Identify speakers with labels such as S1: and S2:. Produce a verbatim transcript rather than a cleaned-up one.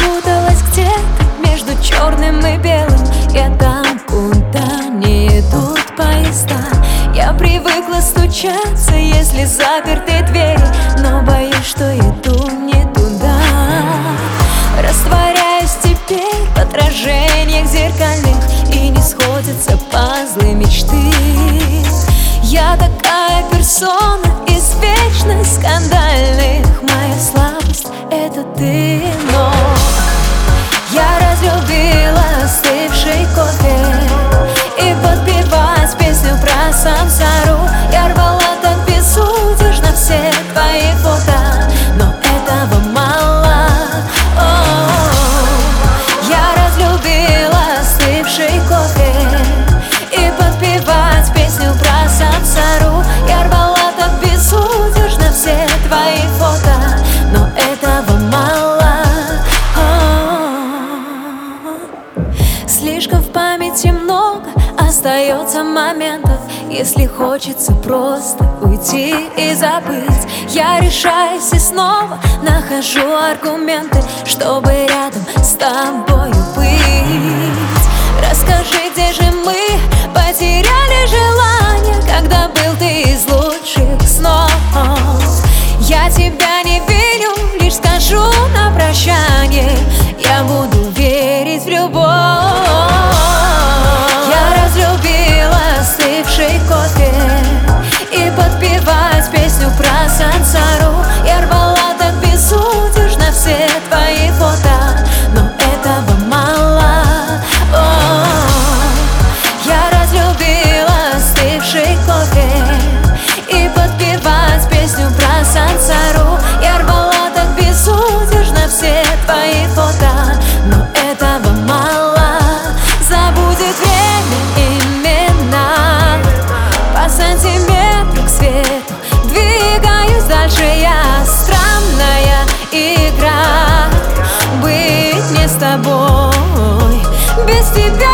S1: запуталась где-то между черным и белым. Я там, куда не идут поезда. Я привыкла стучаться, если заперты двери, но боюсь, что иду не туда. Растворяюсь теперь в отражениях зеркальных, и не сходятся пазлы мечты. Я такая персона из вечно скандальных. Моя слабость — это ты, но я разлюбила остывший кофе и подпевать песню про сансару. Я рвала так безудержно все твои фото, но этого мало. О-о-о. Я разлюбила остывший кофе и подпевать песню про сансару. Я рвала так безудержно все твои фото, но этого мало. Слишком в памяти много остается моментов, если хочется просто уйти и забыть. Я решаюсь и снова нахожу аргументы, чтобы рядом с тобою быть. Расскажи, где же мы потеряли желание, когда был ты из лучших снов. Я тебя не виню, лишь скажу на прощание: я буду верить в любовь. Я разлюбила остывший кофе и подпевать песню про сансару. Я рвала так безудержно все твои фото, но этого мало. О-о-о. Я разлюбила остывший кофе и подпевать песню про сансару. Я рвала так безудержно все твои фото, но этого мало. Забудет время имена по сантиметру к свету. Двигаюсь дальше я, странная игра. Быть не с тобой, без тебя